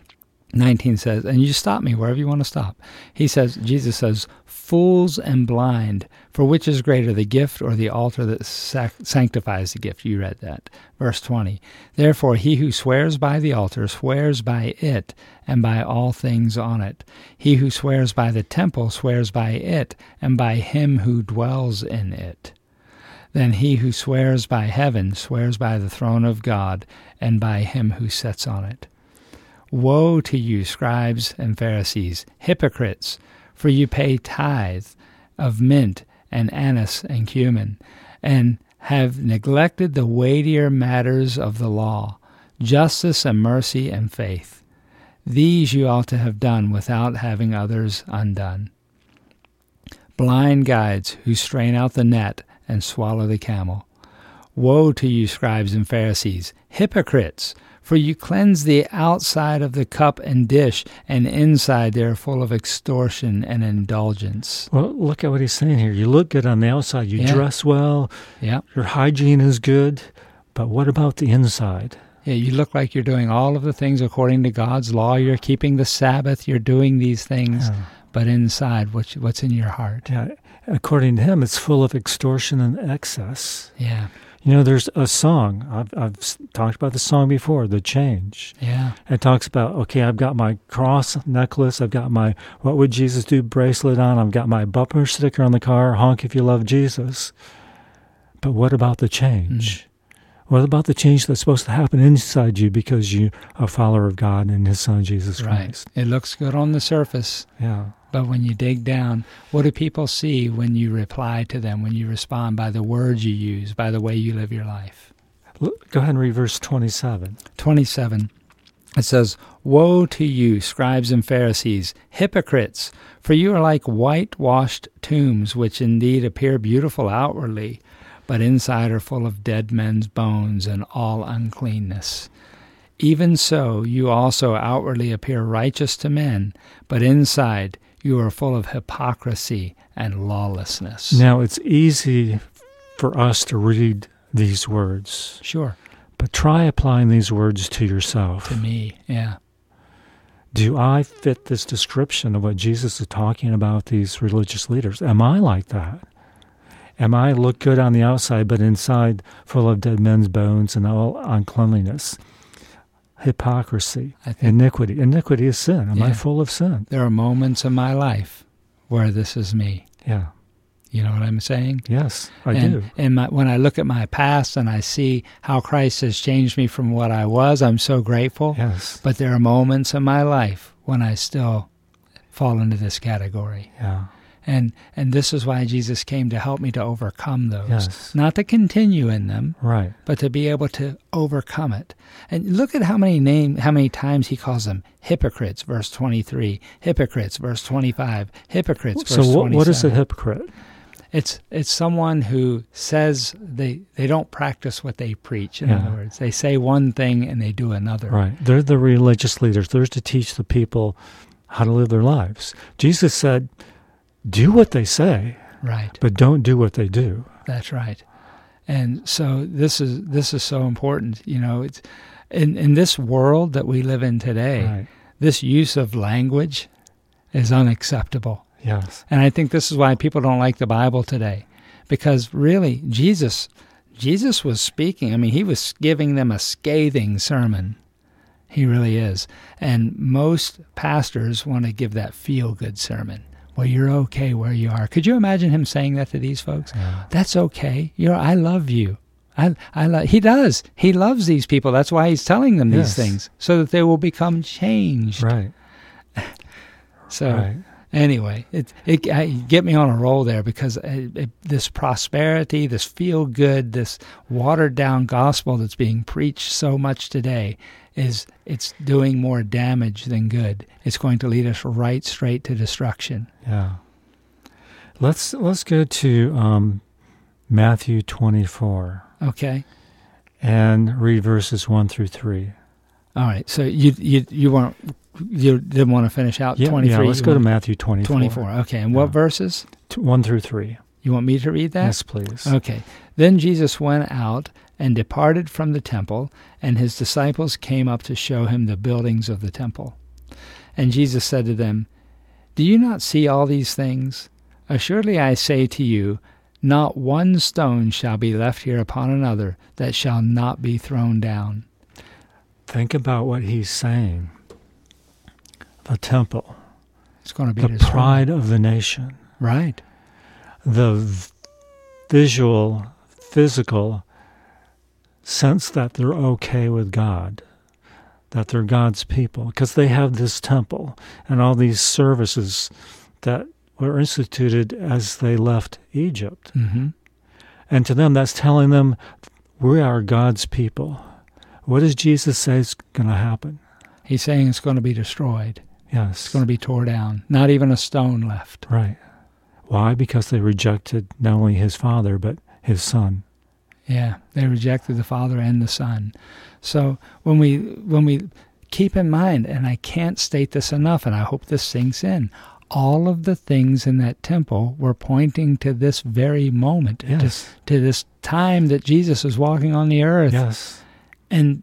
19 says, and you stop me wherever you want to stop. Jesus says, fools and blind, for which is greater, the gift or the altar that sanctifies the gift? You read that. Verse 20, therefore he who swears by the altar swears by it and by all things on it. He who swears by the temple swears by it and by him who dwells in it. Then he who swears by heaven swears by the throne of God and by him who sits on it. Woe to you, scribes and Pharisees, hypocrites, for you pay tithe of mint and anise and cumin, and have neglected the weightier matters of the law, justice and mercy and faith. These you ought to have done without having others undone. Blind guides who strain out the net and swallow the camel. Woe to you, scribes and Pharisees, hypocrites! For you cleanse the outside of the cup and dish, and inside they are full of extortion and indulgence. Well, look at what he's saying here. You look good on the outside. You dress well. Yeah. Your hygiene is good. But what about the inside? Yeah, you look like you're doing all of the things according to God's law. You're keeping the Sabbath. You're doing these things. Yeah. But inside, what's in your heart? Yeah. According to him, it's full of extortion and excess. Yeah. There's a song. I've talked about the song before, The Change. Yeah. It talks about, okay, I've got my cross necklace. I've got my What Would Jesus Do bracelet on. I've got my bumper sticker on the car, honk if you love Jesus. But what about the change? What about the change that's supposed to happen inside you because you're a follower of God and his son, Jesus Christ? Right. It looks good on the surface. Yeah. But when you dig down, what do people see when you reply to them, when you respond by the words you use, by the way you live your life? Go ahead and read verse 27. 27. It says, Woe to you, scribes and Pharisees, hypocrites! For you are like whitewashed tombs, which indeed appear beautiful outwardly, but inside are full of dead men's bones and all uncleanness. Even so, you also outwardly appear righteous to men, but inside you are full of hypocrisy and lawlessness. Now, it's easy for us to read these words. Sure. But try applying these words to yourself. To me, yeah. Do I fit this description of what Jesus is talking about these religious leaders? Am I like that? Am I look good on the outside, but inside full of dead men's bones and all uncleanliness? Hypocrisy, iniquity. Iniquity is sin. Am I full of sin? There are moments in my life where this is me. Yeah. You know what I'm saying? Yes, I do. And when I look at my past and I see how Christ has changed me from what I was, I'm so grateful. Yes. But there are moments in my life when I still fall into this category. Yeah. And this is why Jesus came, to help me to overcome those. Yes. Not to continue in them, right, but to be able to overcome it. And look at how many times he calls them hypocrites, verse 23, hypocrites, verse 25, hypocrites, verse 27. So what is a hypocrite? It's someone who says they don't practice what they preach. In other words, they say one thing and they do another. Right. They're the religious leaders. They're to teach the people how to live their lives. Jesus said, do what they say, right, but don't do what they do. That's right. And so this is so important. It's in this world that we live in today. Right. This use of language is unacceptable. Yes. And I think this is why people don't like the Bible today, because really Jesus was speaking. I mean, he was giving them a scathing sermon. He really is. And most pastors want to give that feel-good sermon. Well, you're okay where you are. Could you imagine him saying that to these folks? Yeah. That's okay. I love you. He does. He loves these people. That's why he's telling them these things, so that they will become changed. Right. So anyway, it get me on a roll there, because this prosperity, this feel-good, this watered-down gospel that's being preached so much today it's doing more damage than good. It's going to lead us right straight to destruction. Yeah. Let's go to Matthew 24. Okay. And read verses 1 through 3. All right. So you didn't want to finish out 23? Yeah, let's go to Matthew 24. 24. Okay. And what verses? 1 through 3. You want me to read that? Yes, please. Okay. Then Jesus went out and departed from the temple, and his disciples came up to show him the buildings of the temple. And Jesus said to them, "Do you not see all these things? Assuredly I say to you, not one stone shall be left here upon another that shall not be thrown down." Think about what he's saying. The temple. It's going to be the pride of the nation. Right. The visual, physical sense that they're okay with God, that they're God's people, because they have this temple and all these services that were instituted as they left Egypt. Mm-hmm. And to them, that's telling them, we are God's people. What does Jesus say is going to happen? He's saying it's going to be destroyed. Yes. It's going to be torn down. Not even a stone left. Right. Why? Because they rejected not only his Father, but his Son. Yeah, they rejected the Father and the Son. So when we keep in mind, and I can't state this enough, and I hope this sinks in, all of the things in that temple were pointing to this very moment, yes. to this time that Jesus is walking on the earth. Yes. And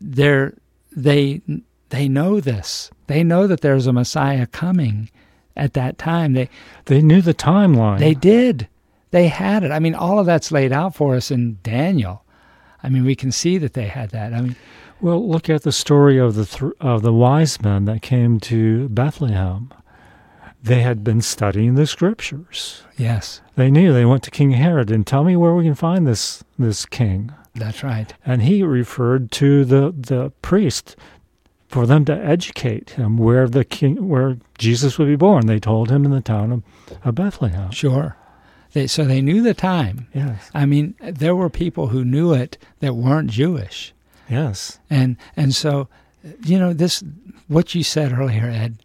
they know this. They know that there's a Messiah coming at that time. They knew the timeline. They did. They had it. I mean, all of that's laid out for us in Daniel. I mean, we can see that they had that. I mean, well, look at the story of the wise men that came to Bethlehem. They had been studying the scriptures. Yes. They knew. They went to King Herod and tell me where we can find this king. That's right. And he referred to the priest for them to educate him where Jesus would be born. They told him in the town of Bethlehem. Sure. So they knew the time. Yes. I mean, there were people who knew it that weren't Jewish. Yes. And so, this, what you said earlier, Ed,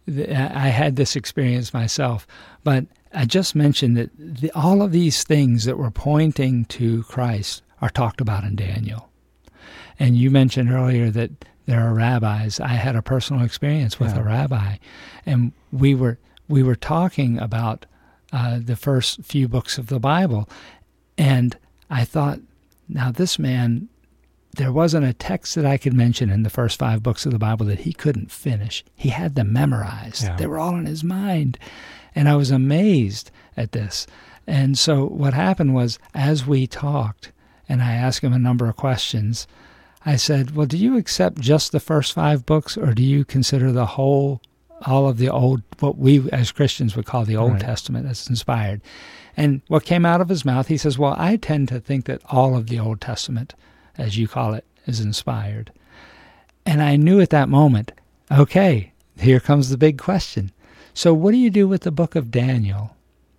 I had this experience myself, but I just mentioned that all of these things that were pointing to Christ are talked about in Daniel. And you mentioned earlier that there are rabbis. I had a personal experience with a rabbi, and we were talking about the first few books of the Bible, and I thought, now this man, there wasn't a text that I could mention in the first 5 books of the Bible that he couldn't finish. He had them memorized. Yeah. They were all in his mind, and I was amazed at this. And so what happened was, as we talked, and I asked him a number of questions, I said, well, do you accept just the first 5 books, or do you consider the whole, all of the old, what we as Christians would call the Old Testament as inspired? And what came out of his mouth, he says, well, I tend to think that all of the Old Testament, as you call it, is inspired. And I knew at that moment, okay, here comes the big question. So what do you do with the book of Daniel?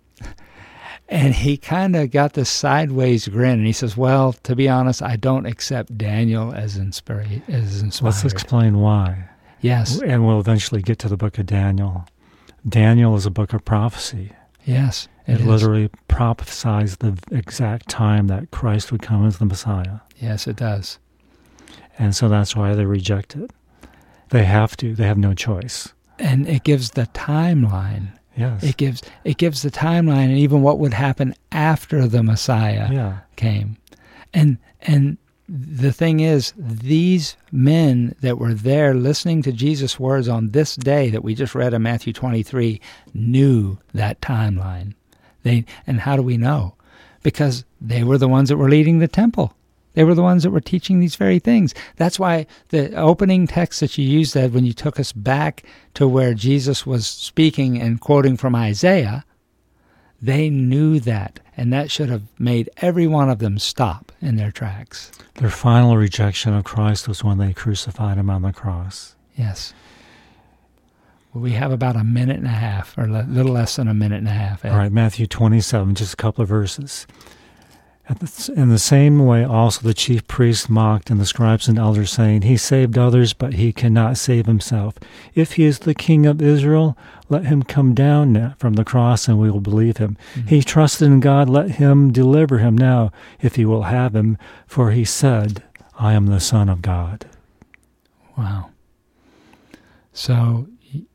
And he kind of got this sideways grin, and he says, well, to be honest, I don't accept Daniel as inspired. Let's explain why. Yes. And we'll eventually get to the book of Daniel. Daniel is a book of prophecy. Yes, it literally prophesies the exact time that Christ would come as the Messiah. Yes, it does. And so that's why they reject it. They have to. They have no choice. And it gives the timeline. Yes. It gives the timeline and even what would happen after the Messiah came. And the thing is, these men that were there listening to Jesus' words on this day that we just read in Matthew 23 knew that timeline. And how do we know? Because they were the ones that were leading the temple. They were the ones that were teaching these very things. That's why the opening text that you used, Ed, when you took us back to where Jesus was speaking and quoting from Isaiah, they knew that, and that should have made every one of them stop in their tracks. Their final rejection of Christ was when they crucified him on the cross. Yes. Well, we have about a minute and a half, or a little less than a minute and a half, Ed. All right, Matthew 27, just a couple of verses. In the same way also the chief priests mocked and the scribes and elders, saying, He saved others, but he cannot save himself. If he is the King of Israel, let him come down from the cross, and we will believe him. Mm-hmm. He trusted in God, let him deliver him now, if he will have him, for he said, I am the Son of God. Wow. So,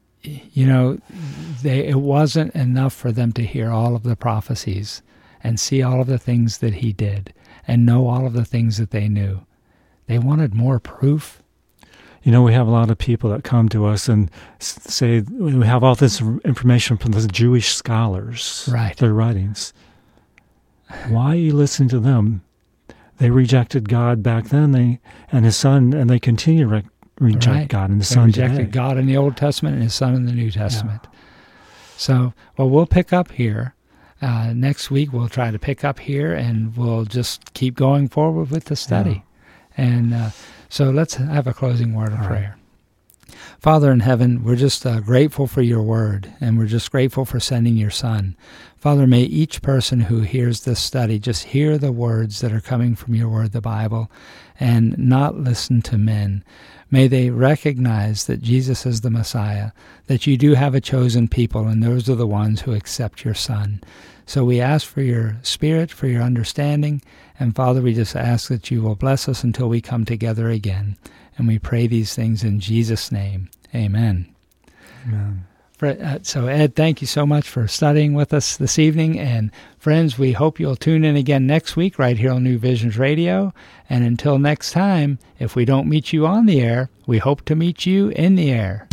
it wasn't enough for them to hear all of the prophecies and see all of the things that he did and know all of the things that they knew. They wanted more proof. We have a lot of people that come to us and say, we have all this information from the Jewish scholars, right? Their writings. Why are you listening to them? They rejected God back then, and his Son, and they continue to reject God and his Son today. They rejected God in the Old Testament and his Son in the New Testament. Yeah. So, we'll pick up here. Next week we'll try to pick up here, and we'll just keep going forward with the study. Yeah. And so let's have a closing word of prayer. Right. Father in heaven, we're just grateful for your word, and we're just grateful for sending your Son. Father, may each person who hears this study just hear the words that are coming from your word, the Bible, and not listen to men. May they recognize that Jesus is the Messiah, that you do have a chosen people, and those are the ones who accept your Son. So we ask for your Spirit, for your understanding, and Father, we just ask that you will bless us until we come together again. And we pray these things in Jesus' name. Amen. Amen. So Ed, thank you so much for studying with us this evening. And friends, we hope you'll tune in again next week right here on New Visions Radio. And until next time, if we don't meet you on the air, we hope to meet you in the air.